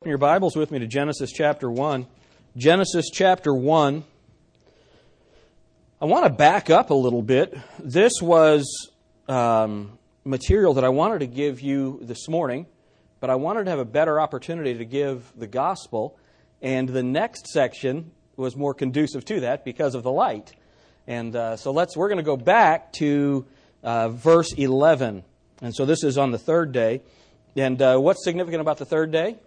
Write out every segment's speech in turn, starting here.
open your Bibles with me to Genesis chapter 1. Genesis chapter 1. I want to back up a little bit. This was material that I wanted to give you this morning, but I wanted to have a better opportunity to give the gospel, and the next section was more conducive to that because of the light. And so we're going to go back to verse 11. And so this is on the third day. And what's significant about the third day?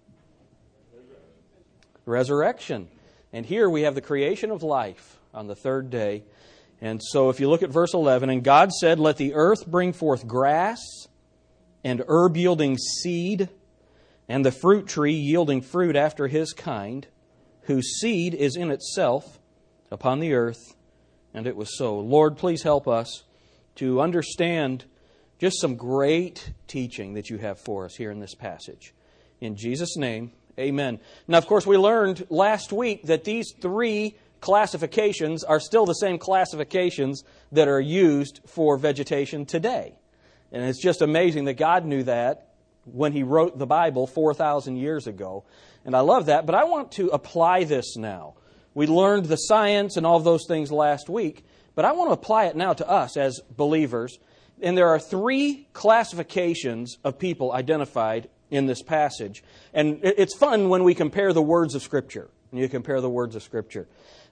Resurrection. And here we have the creation of life on the third day. And so if you look at verse 11, and God said, "Let the earth bring forth grass, and herb yielding seed, and the fruit tree yielding fruit after his kind, whose seed is in itself upon the earth." And it was so. Lord, please help us to understand just some great teaching that you have for us here in this passage. In Jesus' name, amen. Now, of course, we learned last week that these three classifications are still the same classifications that are used for vegetation today. And it's just amazing that God knew that when He wrote the Bible 4,000 years ago. And I love that, but I want to apply this now. We learned the science and all of those things last week, but I want to apply it now to us as believers. And there are three classifications of people identified in this passage. And it's fun when we compare the words of Scripture. When you compare the words of Scripture.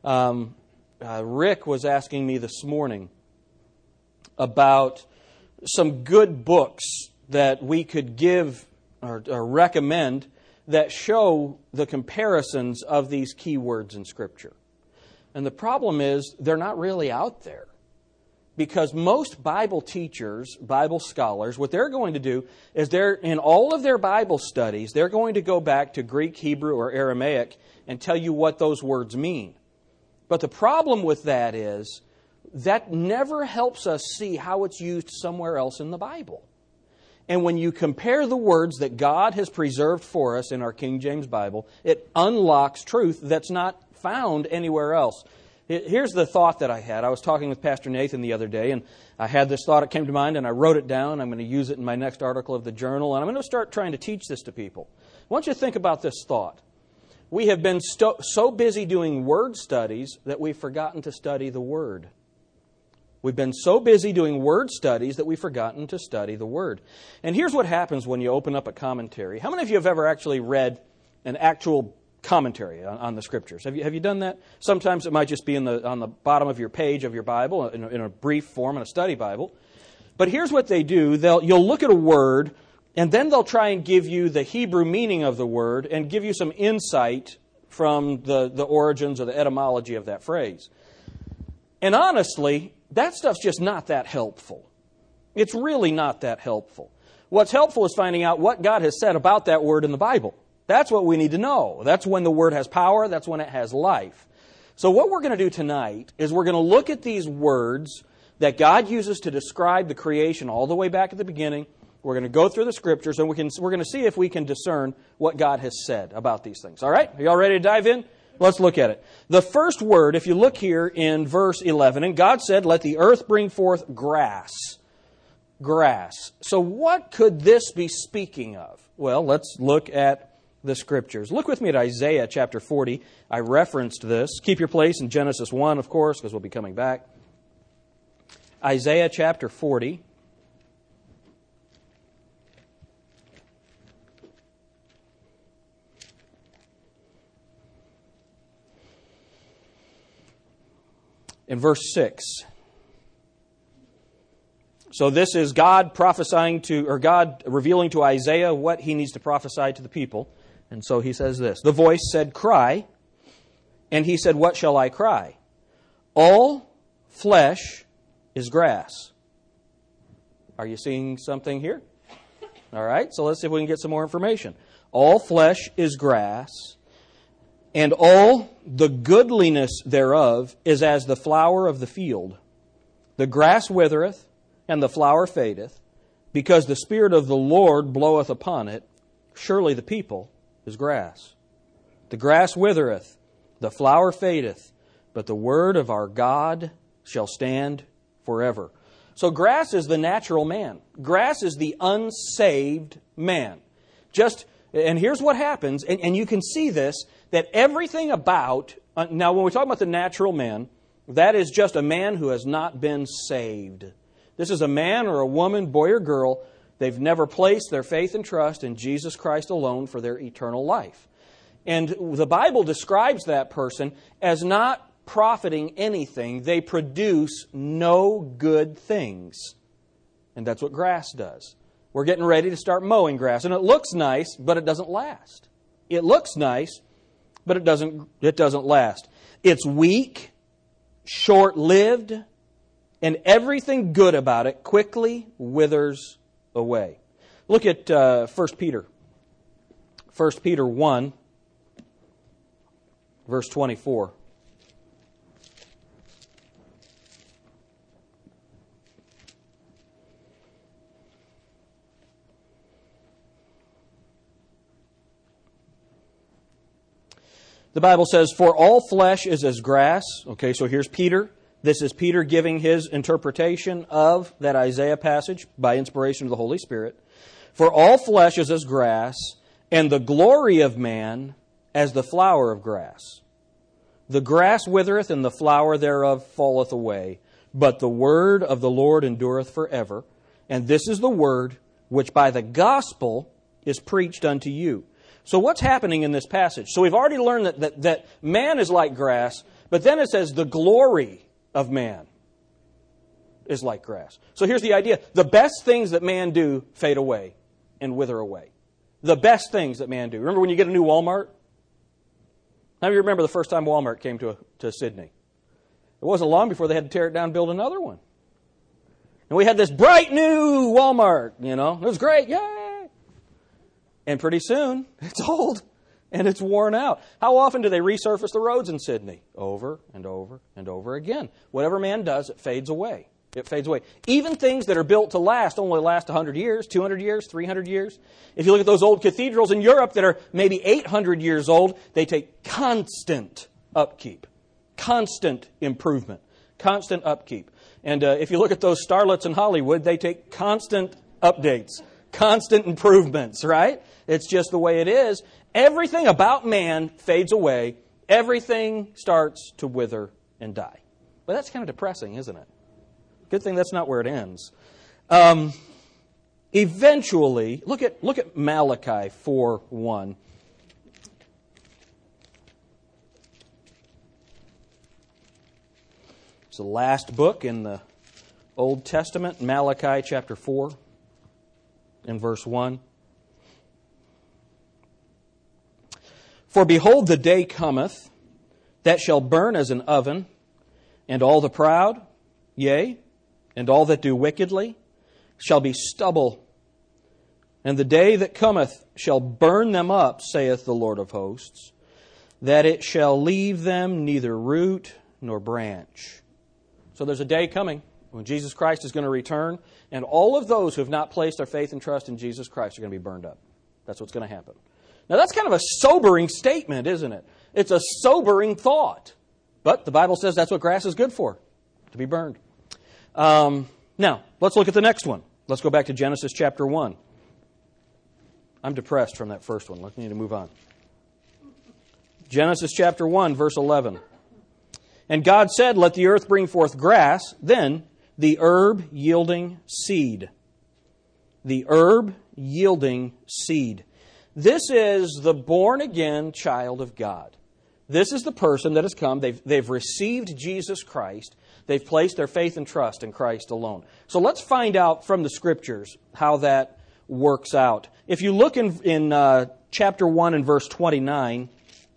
Rick was asking me this morning about some good books that we could give or recommend that show the comparisons of these key words in Scripture. And the problem is they're not really out there. Because most Bible teachers, Bible scholars, what they're going to do is in all of their Bible studies, they're going to go back to Greek, Hebrew, or Aramaic and tell you what those words mean. But the problem with that is that never helps us see how it's used somewhere else in the Bible. And when you compare the words that God has preserved for us in our King James Bible, it unlocks truth that's not found anywhere else. Here's the thought that I had. I was talking with Pastor Nathan the other day, and I had this thought. It came to mind, and I wrote it down. I'm going to use it in my next article of the journal, and I'm going to start trying to teach this to people. I want you to think about this thought. We have been so busy doing word studies that we've forgotten to study the Word. We've been so busy doing word studies that we've forgotten to study the Word. And here's what happens when you open up a commentary. How many of you have ever actually read an actual commentary on the Scriptures? Have you done that? Sometimes it might just be on the bottom of your page of your Bible in a brief form in a study Bible. But here's what they do. You'll look at a word, and then they'll try and give you the Hebrew meaning of the word and give you some insight from the origins or the etymology of that phrase. And honestly, that stuff's just not that helpful. It's really not that helpful. What's helpful is finding out what God has said about that word in the Bible. That's what we need to know. That's when the Word has power. That's when it has life. So what we're going to do tonight is we're going to look at these words that God uses to describe the creation all the way back at the beginning. We're going to go through the Scriptures, and we're going to see if we can discern what God has said about these things. All right? Are you all ready to dive in? Let's look at it. The first word, if you look here in verse 11, and God said, "Let the earth bring forth grass." Grass. So what could this be speaking of? Well, let's look at the Scriptures. Look with me at Isaiah chapter 40. I referenced this. Keep your place in Genesis 1, of course, because we'll be coming back. Isaiah chapter 40. In verse 6. So this is God God revealing to Isaiah what he needs to prophesy to the people. And so he says this: "The voice said, 'Cry.' And he said, 'What shall I cry? All flesh is grass.'" Are you seeing something here? All right, so let's see if we can get some more information. "All flesh is grass, and all the goodliness thereof is as the flower of the field. The grass withereth, and the flower fadeth, because the Spirit of the Lord bloweth upon it. Surely the people is grass. The grass withereth, the flower fadeth, but the word of our God shall stand forever." So grass is the natural man. Grass is the unsaved man. Just And here's what happens, and you can see this, that everything about, now when we talk about the natural man, that is just a man who has not been saved. This is a man or a woman, boy or girl, they've never placed their faith and trust in Jesus Christ alone for their eternal life. And the Bible describes that person as not profiting anything. They produce no good things. And that's what grass does. We're getting ready to start mowing grass. And it looks nice, but it doesn't last. It looks nice, but it doesn't last. It's weak, short-lived, and everything good about it quickly withers away. Look at 1 Peter. 1 Peter 1, verse 24. The Bible says, "For all flesh is as grass." Okay, so here's Peter. This is Peter giving his interpretation of that Isaiah passage by inspiration of the Holy Spirit. "For all flesh is as grass, and the glory of man as the flower of grass. The grass withereth, and the flower thereof falleth away. But the word of the Lord endureth forever. And this is the word which by the gospel is preached unto you." So what's happening in this passage? So we've already learned that man is like grass, but then it says the glory of man is like grass. So here's the idea. The best things that man do fade away and wither away. The best things that man do. Remember when you get a new Walmart? How do you remember the first time Walmart came to Sydney? It wasn't long before they had to tear it down and build another one. And we had this bright new Walmart, It was great, yay! And pretty soon, it's old and it's worn out. How often do they resurface the roads in Sydney? Over and over and over again. Whatever man does, it fades away. It fades away. Even things that are built to last only last 100 years, 200 years, 300 years. If you look at those old cathedrals in Europe that are maybe 800 years old, they take constant upkeep, constant improvement, constant upkeep. And if you look at those starlets in Hollywood, they take constant updates, constant improvements, right? It's just the way it is. Everything about man fades away. Everything starts to wither and die. But that's kind of depressing, isn't it? Good thing that's not where it ends. Eventually, look at Malachi 4:1. It's the last book in the Old Testament, Malachi chapter 4 and verse 1. "For behold, the day cometh that shall burn as an oven, and all the proud, yea, and all that do wickedly, shall be stubble. And the day that cometh shall burn them up, saith the Lord of hosts, that it shall leave them neither root nor branch." So there's a day coming when Jesus Christ is going to return, and all of those who have not placed their faith and trust in Jesus Christ are going to be burned up. That's what's going to happen. Now that's kind of a sobering statement, isn't it? It's a sobering thought. But the Bible says that's what grass is good for, to be burned. Now, let's look at the next one. Let's go back to Genesis chapter 1. I'm depressed from that first one. Let's need to move on. Genesis chapter 1, verse 11. "And God said, Let the earth bring forth grass, then the herb yielding seed." The herb yielding seed. This is the born-again child of God. This is the person that has come. They've received Jesus Christ. They've placed their faith and trust in Christ alone. So let's find out from the Scriptures how that works out. If you look in chapter 1 and verse 29,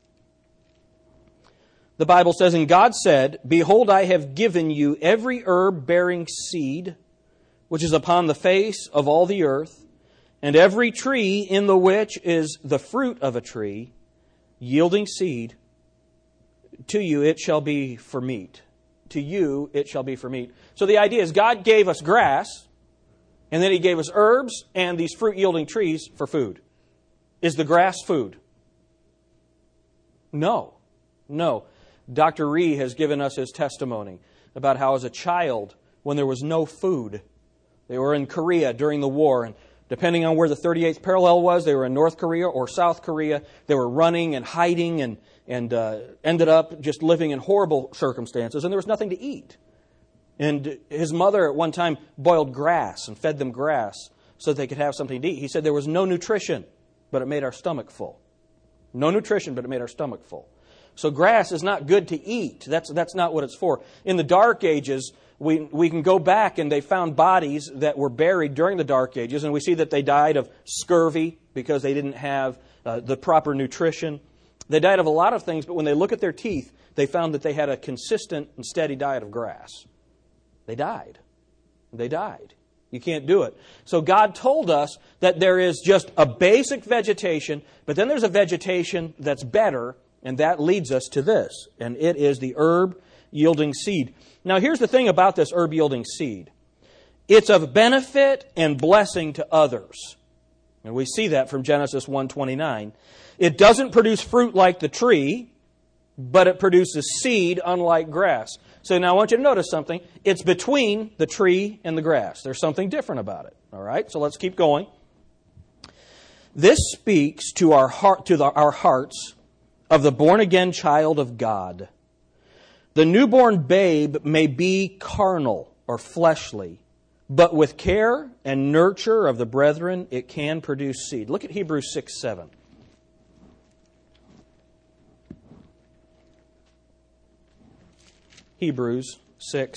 the Bible says, "And God said, Behold, I have given you every herb bearing seed, which is upon the face of all the earth, and every tree in the which is the fruit of a tree, yielding seed, to you it shall be for meat." To you it shall be for meat. So the idea is God gave us grass, and then He gave us herbs and these fruit-yielding trees for food. Is the grass food? No. No. Dr. Ree has given us his testimony about how as a child, when there was no food, they were in Korea during the war, and Depending on where the 38th parallel was, they were in North Korea or South Korea. They were running and hiding and ended up just living in horrible circumstances, and there was nothing to eat. And his mother at one time boiled grass and fed them grass so that they could have something to eat. He said there was no nutrition, but it made our stomach full. No nutrition, but it made our stomach full. So grass is not good to eat. That's not what it's for. In the Dark Ages, we can go back and they found bodies that were buried during the Dark Ages, and we see that they died of scurvy because they didn't have the proper nutrition. They died of a lot of things, but when they look at their teeth, they found that they had a consistent and steady diet of grass. They died. They died. You can't do it. So God told us that there is just a basic vegetation, but then there's a vegetation that's better, and that leads us to this, and it is the herb-yielding seed. Now, here's the thing about this herb-yielding seed. It's of benefit and blessing to others. And we see that from Genesis 1:29. It doesn't produce fruit like the tree, but it produces seed unlike grass. So now I want you to notice something. It's between the tree and the grass. There's something different about it. All right, so let's keep going. This speaks to our hearts of the born-again child of God. The newborn babe may be carnal or fleshly, but with care and nurture of the brethren, it can produce seed. Look at Hebrews 6:7. Hebrews 6.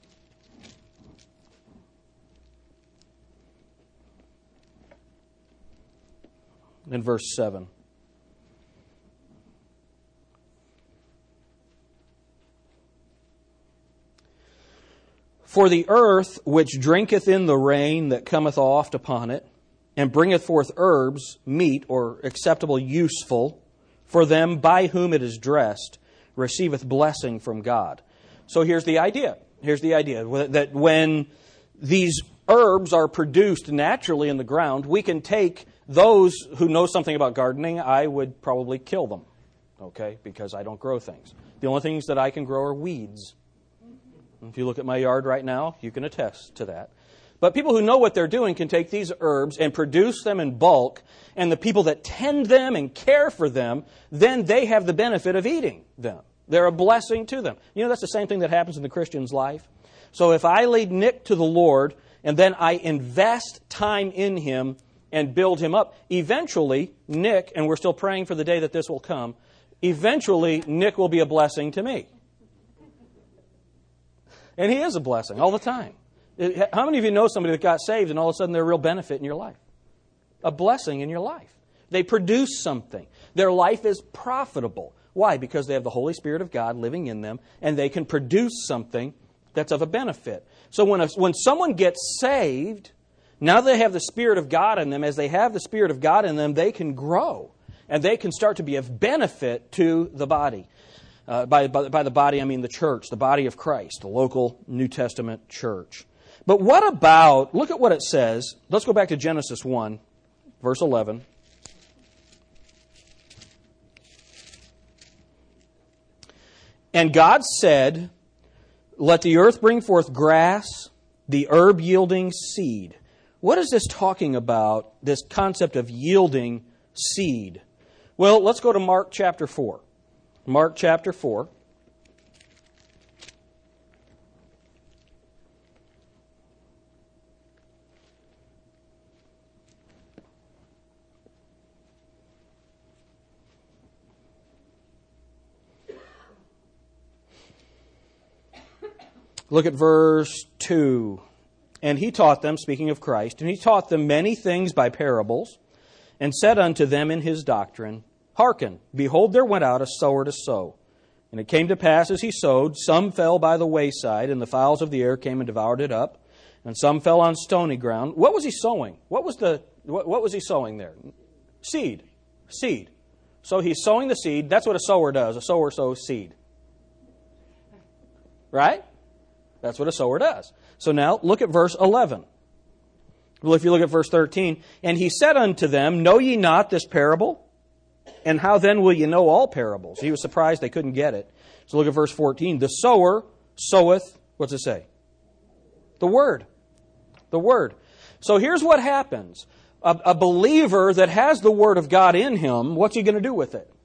And verse 7. For the earth which drinketh in the rain that cometh oft upon it, and bringeth forth herbs, meat, or acceptable, useful, for them by whom it is dressed, receiveth blessing from God. So here's the idea. Here's the idea that when these herbs are produced naturally in the ground, we can take those who know something about gardening. I would probably kill them, okay, because I don't grow things. The only things that I can grow are weeds. If you look at my yard right now, you can attest to that. But people who know what they're doing can take these herbs and produce them in bulk, and the people that tend them and care for them, then they have the benefit of eating them. They're a blessing to them. You know, that's the same thing that happens in the Christian's life. So if I lead Nick to the Lord, and then I invest time in him and build him up, eventually, Nick, and we're still praying for the day that this will come, eventually, Nick will be a blessing to me. And he is a blessing all the time. How many of you know somebody that got saved and all of a sudden they're a real benefit in your life? A blessing in your life. They produce something. Their life is profitable. Why? Because they have the Holy Spirit of God living in them, and they can produce something that's of a benefit. So when someone gets saved, now they have the Spirit of God in them. As they have the Spirit of God in them, they can grow, and they can start to be of benefit to the body. By the body, I mean the church, the body of Christ, the local New Testament church. But what about, look at what it says. Let's go back to Genesis 1, verse 11. And God said, let the earth bring forth grass, the herb yielding seed. What is this talking about, this concept of yielding seed? Well, let's go to Mark chapter 4. Mark chapter 4. Look at verse 2. And he taught them, speaking of Christ, and he taught them many things by parables, and said unto them in his doctrine, Hearken, behold, there went out a sower to sow. And it came to pass as he sowed, some fell by the wayside, and the fowls of the air came and devoured it up. And some fell on stony ground. What was he sowing? What was he sowing there? Seed. Seed. So he's sowing the seed. That's what a sower does. A sower sows seed. Right? That's what a sower does. So now look at verse 11. Well, if you look at verse 13, and he said unto them, Know ye not this parable? And how then will you know all parables? He was surprised they couldn't get it. So look at verse 14. The sower soweth, what's it say? The word. The word. So here's what happens. a believer that has the Word of God in him, what's he going to do with it?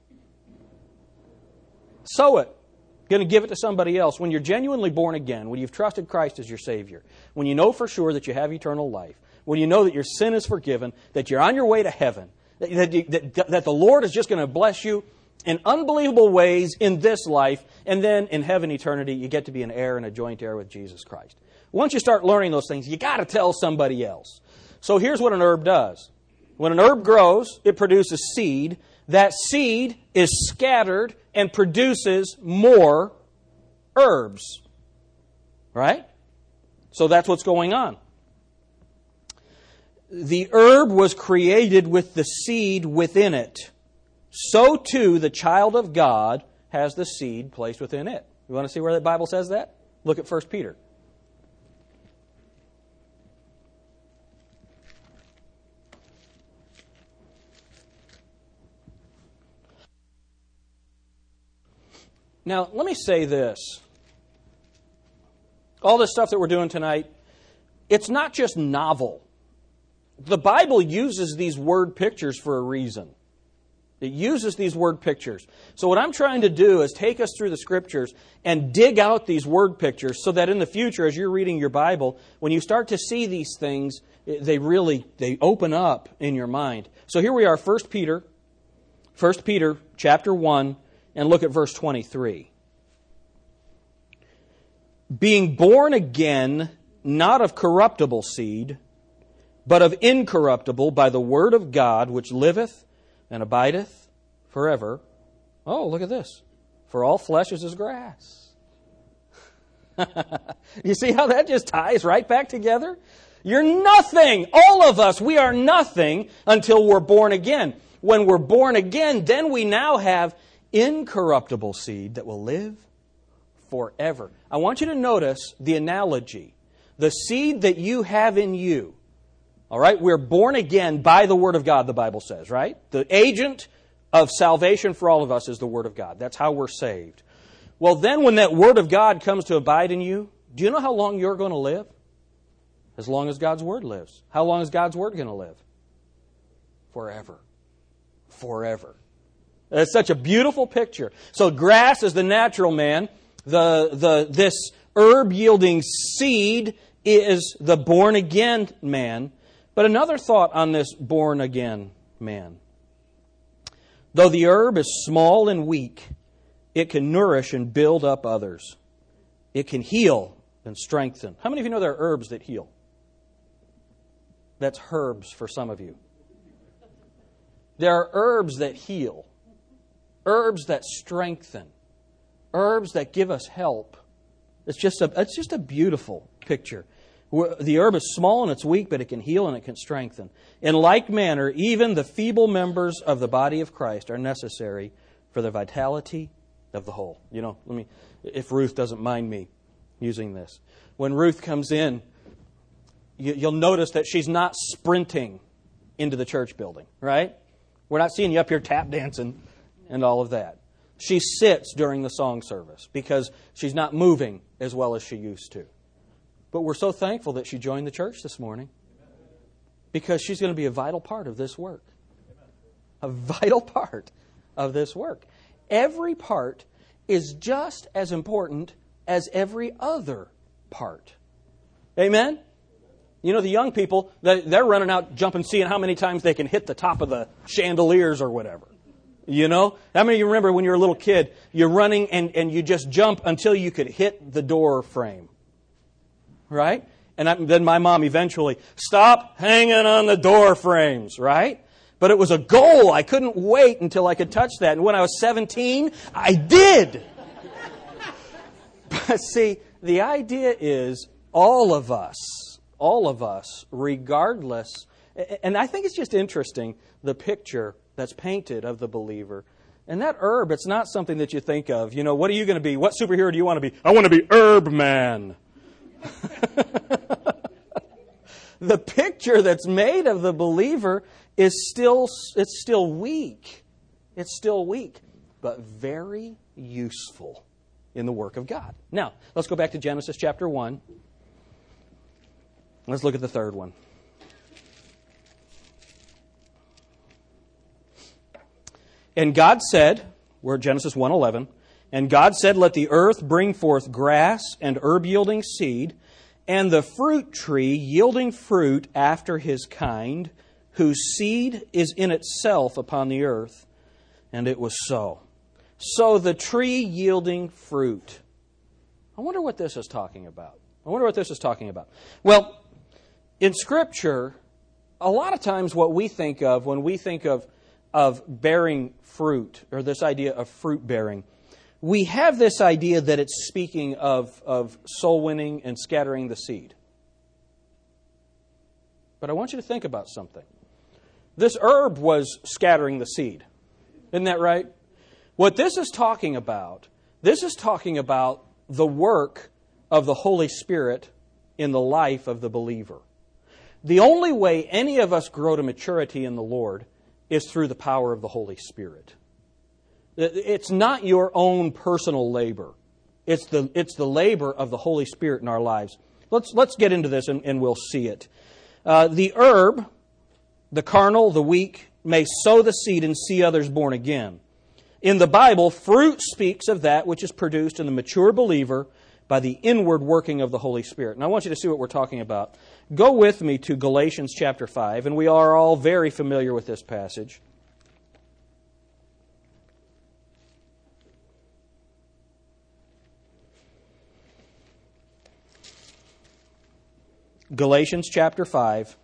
Sow it. Going to give it to somebody else. When you're genuinely born again, when you've trusted Christ as your Savior, when you know for sure that you have eternal life, when you know that your sin is forgiven, that you're on your way to heaven, that the Lord is just going to bless you in unbelievable ways in this life, and then in heaven eternity, you get to be an heir and a joint heir with Jesus Christ. Once you start learning those things, you got to tell somebody else. So here's what an herb does. When an herb grows, it produces seed. That seed is scattered and produces more herbs. Right? So that's what's going on. The herb was created with the seed within it. So too the child of God has the seed placed within it. You want to see where the Bible says that? Look at 1 Peter. Now, let me say this. All this stuff that we're doing tonight, it's not just novel. The Bible uses these word pictures for a reason. It uses these word pictures. So what I'm trying to do is take us through the Scriptures and dig out these word pictures so that in the future, as you're reading your Bible, when you start to see these things, they open up in your mind. So here we are, 1 Peter chapter 1, and look at verse 23. Being born again, not of corruptible seed, but of incorruptible by the word of God, which liveth and abideth forever. Oh, look at this. For all flesh is as grass. You see how that just ties right back together? You're nothing. All of us, we are nothing until we're born again. When we're born again, then we now have incorruptible seed that will live forever. I want you to notice the analogy. The seed that you have in you. All right, we're born again by the Word of God, the Bible says, right? The agent of salvation for all of us is the Word of God. That's how we're saved. Well, then when that Word of God comes to abide in you, do you know how long you're going to live? As long as God's Word lives. How long is God's Word going to live? Forever. Forever. It's such a beautiful picture. So grass is the natural man. This herb-yielding seed is the born-again man. But another thought on this born-again man. Though the herb is small and weak, it can nourish and build up others. It can heal and strengthen. How many of you know there are herbs that heal? That's herbs for some of you. There are herbs that heal. Herbs that strengthen. Herbs that give us help. It's just a beautiful picture. The herb is small and it's weak, but it can heal and it can strengthen. In like manner, even the feeble members of the body of Christ are necessary for the vitality of the whole. You know, if Ruth doesn't mind me using this. When Ruth comes in, you'll notice that she's not sprinting into the church building, right? We're not seeing you up here tap dancing and all of that. She sits during the song service because she's not moving as well as she used to. But we're so thankful that she joined the church this morning because she's going to be a vital part of this work. A vital part of this work. Every part is just as important as every other part. Amen? You know, the young people, they're running out, jumping, seeing how many times they can hit the top of the chandeliers or whatever. You know? How many of you remember when you were a little kid, you're running and you just jump until you could hit the door frame? Right? And then my mom eventually, stop hanging on the door frames, right? But it was a goal. I couldn't wait until I could touch that. And when I was 17, I did. But see, the idea is all of us, regardless, and I think it's just interesting, the picture that's painted of the believer. And that herb, it's not something that you think of. You know, what are you going to be? What superhero do you want to be? I want to be Herb Man. The picture that's made of the believer is still weak. It's still weak, but very useful in the work of God. Now, let's go back to Genesis chapter 1. Let's look at the third one. And God said, we're at Genesis 1:11, and God said, let the earth bring forth grass and herb-yielding seed, and the fruit tree yielding fruit after his kind, whose seed is in itself upon the earth. And it was so. So the tree yielding fruit. I wonder what this is talking about. Well, in Scripture, a lot of times what we think of when we think of bearing fruit, or this idea of fruit bearing, we have this idea that it's speaking of soul winning and scattering the seed. But I want you to think about something. This herb was scattering the seed. Isn't that right? What this is talking about the work of the Holy Spirit in the life of the believer. The only way any of us grow to maturity in the Lord is through the power of the Holy Spirit. It's not your own personal labor. It's the labor of the Holy Spirit in our lives. Let's get into this and we'll see it. The herb, the carnal, the weak, may sow the seed and see others born again. In the Bible, fruit speaks of that which is produced in the mature believer by the inward working of the Holy Spirit. And I want you to see what we're talking about. Go with me to Galatians chapter 5, and we are all very familiar with this passage. Galatians chapter 5.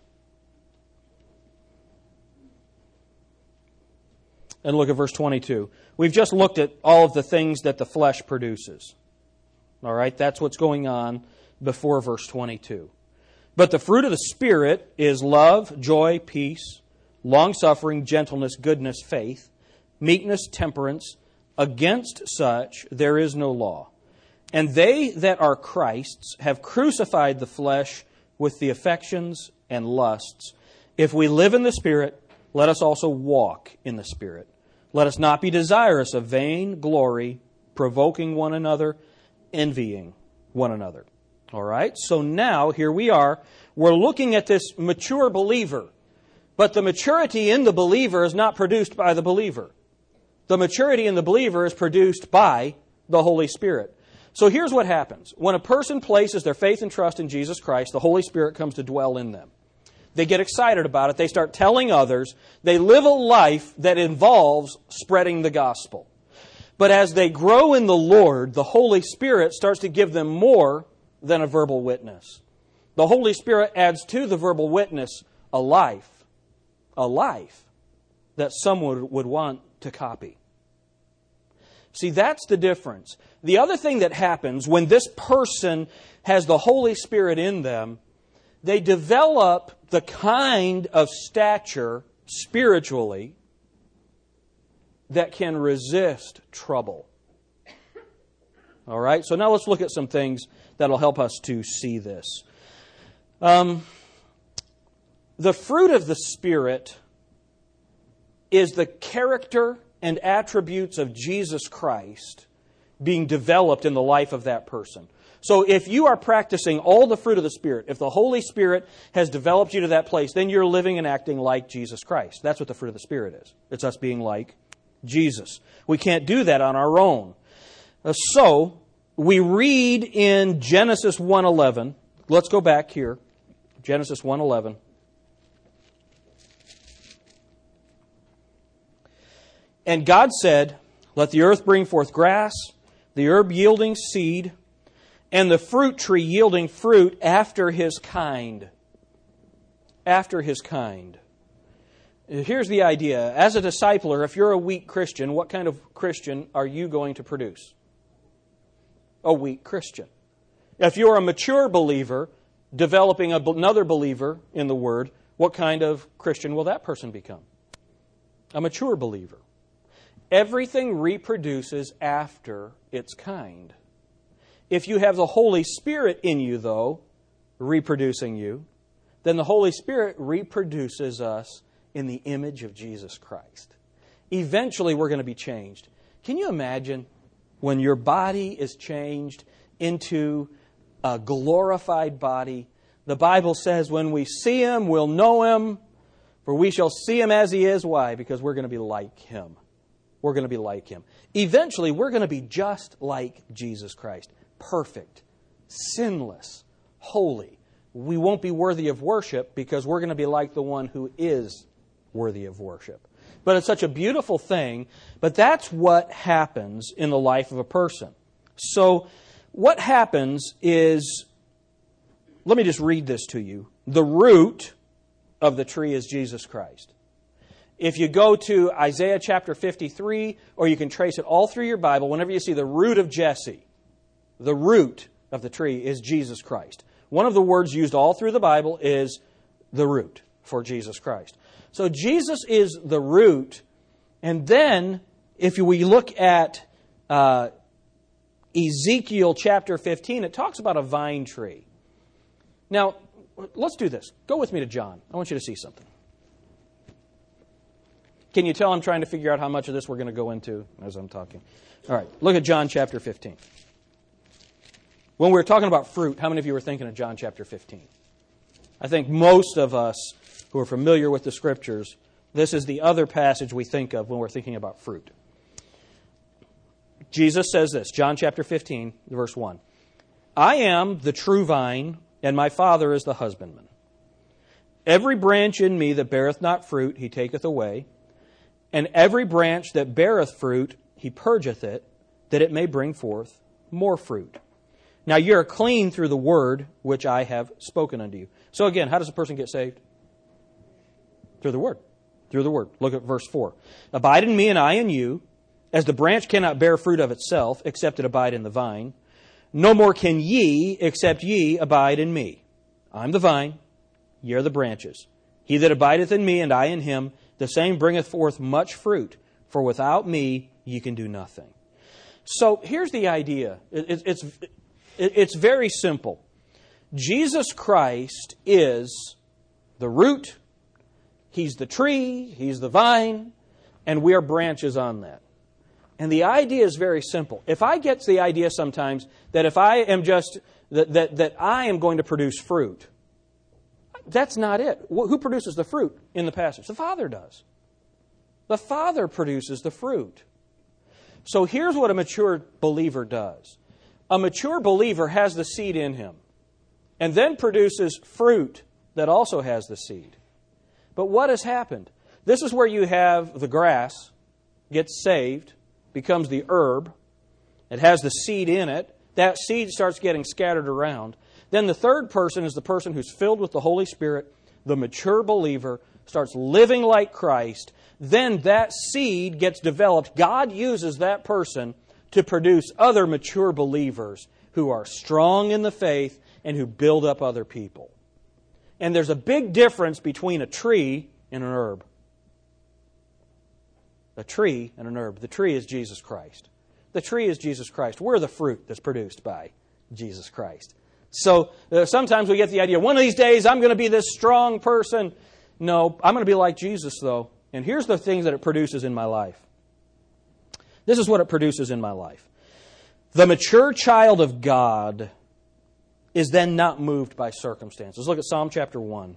And look at verse 22. We've just looked at all of the things that the flesh produces. All right, that's what's going on before verse 22. But the fruit of the Spirit is love, joy, peace, long-suffering, gentleness, goodness, faith, meekness, temperance. Against such there is no law. And they that are Christ's have crucified the flesh with the affections and lusts. If we live in the Spirit, let us also walk in the Spirit. Let us not be desirous of vain glory, provoking one another, envying one another. All right, so now here we are. We're looking at this mature believer. But the maturity in the believer is not produced by the believer. The maturity in the believer is produced by the Holy Spirit. So here's what happens. When a person places their faith and trust in Jesus Christ, the Holy Spirit comes to dwell in them. They get excited about it. They start telling others. They live a life that involves spreading the gospel. But as they grow in the Lord, the Holy Spirit starts to give them more than a verbal witness. The Holy Spirit adds to the verbal witness a life that someone would want to copy. See, that's the difference. The other thing that happens when this person has the Holy Spirit in them, they develop the kind of stature spiritually that can resist trouble. All right, so now let's look at some things that'll help us to see this. The fruit of the Spirit is the character and attributes of Jesus Christ being developed in the life of that person. So if you are practicing all the fruit of the Spirit, if the Holy Spirit has developed you to that place, then you're living and acting like Jesus Christ. That's what the fruit of the Spirit is. It's us being like Jesus. We can't do that on our own. So we read in Genesis 1:11. Let's go back here. Genesis 1:11. And God said, let the earth bring forth grass, the herb yielding seed, and the fruit tree yielding fruit after his kind. After his kind. Here's the idea. As a discipler, if you're a weak Christian, what kind of Christian are you going to produce? A weak Christian. If you're a mature believer, developing another believer in the Word, what kind of Christian will that person become? A mature believer. Everything reproduces after its kind. If you have the Holy Spirit in you, though, reproducing you, then the Holy Spirit reproduces us in the image of Jesus Christ. Eventually, we're going to be changed. Can you imagine when your body is changed into a glorified body? The Bible says when we see Him, we'll know Him, for we shall see Him as He is. Why? Because we're going to be like Him. we're going to be like Him. Eventually, we're going to be just like Jesus Christ. Perfect, sinless, holy. We won't be worthy of worship because we're going to be like the one who is worthy of worship. But it's such a beautiful thing. But that's what happens in the life of a person. So what happens is, let me just read this to you. The root of the tree is Jesus Christ. If you go to Isaiah chapter 53, or you can trace it all through your Bible, whenever you see the root of Jesse, the root of the tree is Jesus Christ. One of the words used all through the Bible is the root for Jesus Christ. So Jesus is the root. And then, if we look at Ezekiel chapter 15, it talks about a vine tree. Now, let's do this. Go with me to John. I want you to see something. Can you tell I'm trying to figure out how much of this we're going to go into as I'm talking? All right, look at John chapter 15. When we were talking about fruit, how many of you were thinking of John chapter 15? I think most of us who are familiar with the Scriptures, this is the other passage we think of when we're thinking about fruit. Jesus says this, John chapter 15, verse 1. I am the true vine, and my Father is the husbandman. Every branch in me that beareth not fruit, He taketh away. And every branch that beareth fruit, He purgeth it, that it may bring forth more fruit. Now ye are clean through the word which I have spoken unto you. So again, how does a person get saved? Through the word. Through the word. Look at verse 4. Abide in me and I in you, as the branch cannot bear fruit of itself, except it abide in the vine. No more can ye, except ye abide in me. I am the vine, ye are the branches. He that abideth in me and I in him, the same bringeth forth much fruit, for without me ye can do nothing. So here's the idea. It's very simple. Jesus Christ is the root, He's the tree, He's the vine, and we are branches on that. And the idea is very simple. If I get the idea sometimes that if I am just, that I am going to produce fruit, that's not it. Who produces the fruit in the passage? The Father does. The Father produces the fruit. So here's what a mature believer does. A mature believer has the seed in him and then produces fruit that also has the seed. But what has happened? This is where you have the grass gets saved, becomes the herb. It has the seed in it. That seed starts getting scattered around. Then the third person is the person who's filled with the Holy Spirit. The mature believer starts living like Christ. Then that seed gets developed. God uses that person to produce other mature believers who are strong in the faith and who build up other people. And there's a big difference between a tree and an herb. A tree and an herb. The tree is Jesus Christ. The tree is Jesus Christ. We're the fruit that's produced by Jesus Christ. So sometimes we get the idea, one of these days I'm going to be this strong person. No, I'm going to be like Jesus though. And here's the things that it produces in my life. This is what it produces in my life. The mature child of God is then not moved by circumstances. Look at Psalm chapter 1.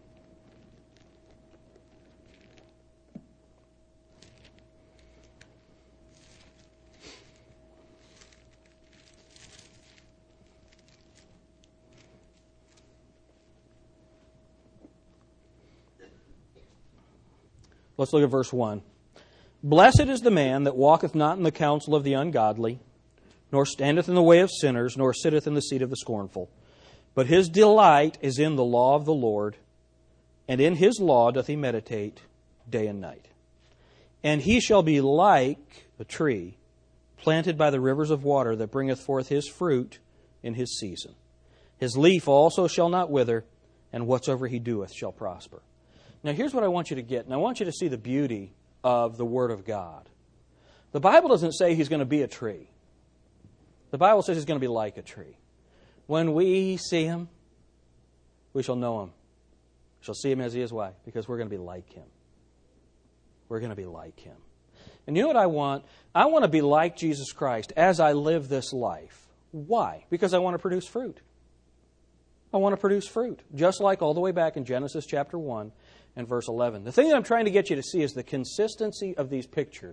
Let's look at verse 1. Blessed is the man that walketh not in the counsel of the ungodly, nor standeth in the way of sinners, nor sitteth in the seat of the scornful. But his delight is in the law of the Lord, and in his law doth he meditate day and night. And he shall be like a tree planted by the rivers of water that bringeth forth his fruit in his season. His leaf also shall not wither, and whatsoever he doeth shall prosper. Now here's what I want you to get, and I want you to see the beauty of the Word of God. The Bible doesn't say he's going to be a tree. The Bible says he's going to be like a tree. When we see him, we shall know him. We shall see him as he is. Why? Because we're going to be like him. We're going to be like him. And you know what I want? I want to be like Jesus Christ as I live this life. Why? Because I want to produce fruit. I want to produce fruit. Just like all the way back in Genesis chapter 1 and verse 11. The thing that I'm trying to get you to see is the consistency of these pictures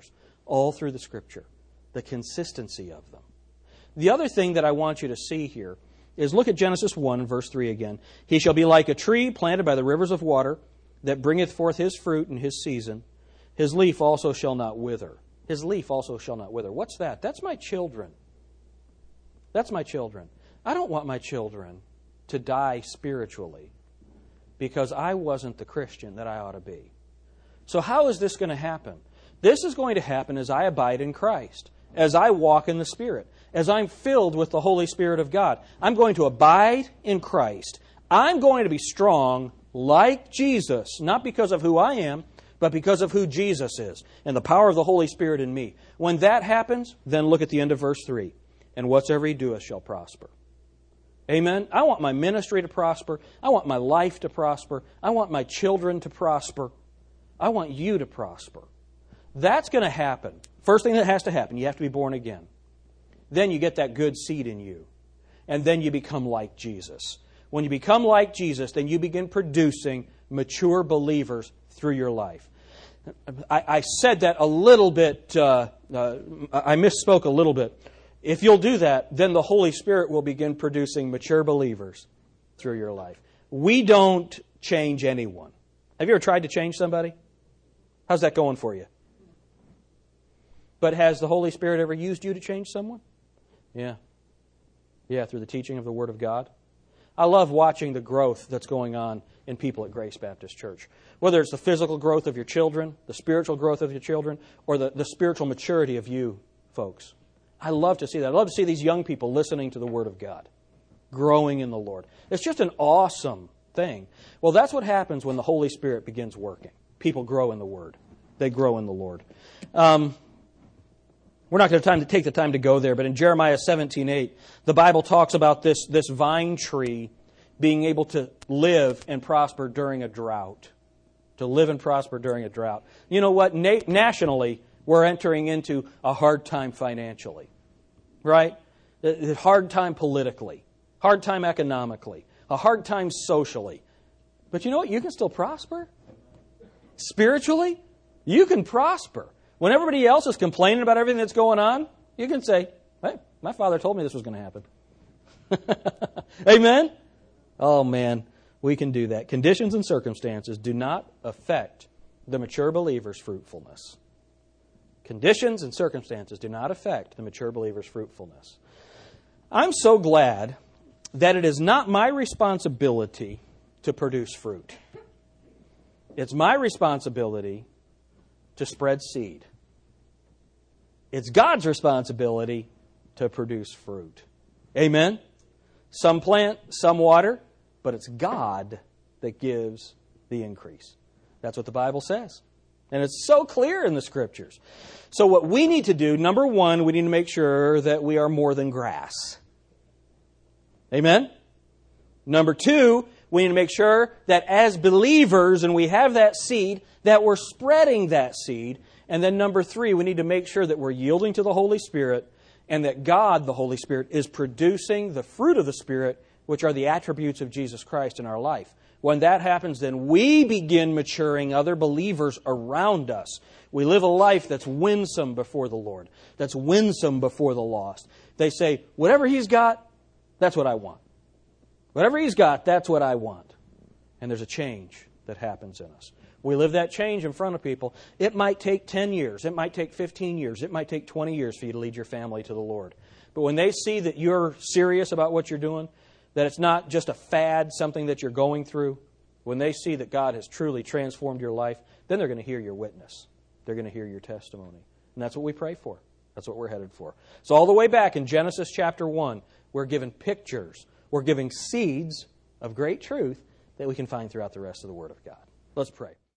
all through the Scripture, the consistency of them. The other thing that I want you to see here is look at Genesis 1, verse 3 again. He shall be like a tree planted by the rivers of water that bringeth forth his fruit in his season. His leaf also shall not wither. His leaf also shall not wither. What's that? That's my children. That's my children. I don't want my children to die spiritually because I wasn't the Christian that I ought to be. So how is this going to happen? This is going to happen as I abide in Christ, as I walk in the Spirit, as I'm filled with the Holy Spirit of God. I'm going to abide in Christ. I'm going to be strong like Jesus, not because of who I am, but because of who Jesus is and the power of the Holy Spirit in me. When that happens, then look at the end of verse 3. And whatsoever he doeth shall prosper. Amen? I want my ministry to prosper. I want my life to prosper. I want my children to prosper. I want you to prosper. That's going to happen. First thing that has to happen, you have to be born again. Then you get that good seed in you. And then you become like Jesus. When you become like Jesus, then you begin producing mature believers through your life. I said that a little bit, I misspoke a little bit. If you'll do that, then the Holy Spirit will begin producing mature believers through your life. We don't change anyone. Have you ever tried to change somebody? How's that going for you? But has the Holy Spirit ever used you to change someone? Yeah. Yeah, through the teaching of the Word of God. I love watching the growth that's going on in people at Grace Baptist Church. Whether it's the physical growth of your children, the spiritual growth of your children, or the spiritual maturity of you folks. I love to see that. I love to see these young people listening to the Word of God, growing in the Lord. It's just an awesome thing. Well, that's what happens when the Holy Spirit begins working. People grow in the Word. They grow in the Lord. We're not going to take the time to go there, but in Jeremiah 17:8, the Bible talks about this vine tree being able to live and prosper during a drought. To live and prosper during a drought. You know what? Nationally, we're entering into a hard time financially. Right? A hard time politically. Hard time economically. A hard time socially. But you know what? You can still prosper. Spiritually, you can prosper. When everybody else is complaining about everything that's going on, you can say, hey, my father told me this was going to happen. Amen? Oh, man, we can do that. Conditions and circumstances do not affect the mature believer's fruitfulness. Conditions and circumstances do not affect the mature believer's fruitfulness. I'm so glad that it is not my responsibility to produce fruit. It's my responsibility to spread seed. It's God's responsibility to produce fruit. Amen? Some plant, some water, but it's God that gives the increase. That's what the Bible says. And it's so clear in the Scriptures. So what we need to do, number one, we need to make sure that we are more than grass. Amen? Number two, we need to make sure that as believers, and we have that seed, that we're spreading that seed. And then number three, we need to make sure that we're yielding to the Holy Spirit and that God, the Holy Spirit, is producing the fruit of the Spirit, which are the attributes of Jesus Christ in our life. When that happens, then we begin maturing other believers around us. We live a life that's winsome before the Lord, that's winsome before the lost. They say, whatever He's got, that's what I want. Whatever He's got, that's what I want. And there's a change that happens in us. We live that change in front of people. It might take 10 years. It might take 15 years. It might take 20 years for you to lead your family to the Lord. But when they see that you're serious about what you're doing, that it's not just a fad, something that you're going through, when they see that God has truly transformed your life, then they're going to hear your witness. They're going to hear your testimony. And that's what we pray for. That's what we're headed for. So all the way back in Genesis chapter 1, we're given pictures. We're giving seeds of great truth that we can find throughout the rest of the Word of God. Let's pray.